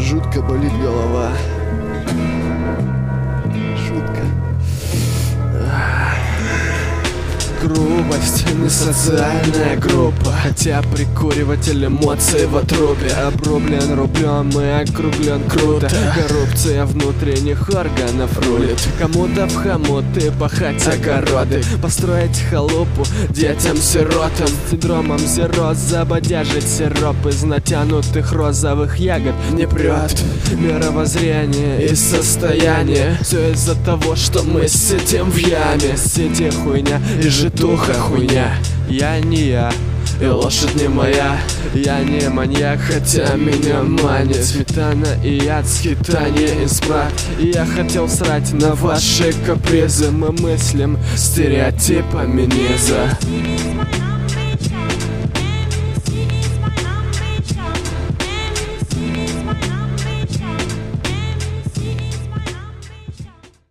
жутко болит голова. Жутко. Грубость не социальная группа, хотя прикуриватель эмоций в отрубе. Обрублен рублем и округлен круто. Коррупция внутренних органов рулит. Кому-то в хомут и пахать огороды, построить халупу детям-сиротам. Синдромом зеро забодяжить сироп из натянутых розовых ягод не прет. Мировоззрение и состояние, все из-за того, что мы сидим в яме. Сиди хуйня и житуха хуйня. Я не я, и лошадь не моя. Я не маньяк, хотя меня манит сметана и яд, скитание из брат. И я хотел срать на ваши капризы. Мы мыслим стереотипами низа.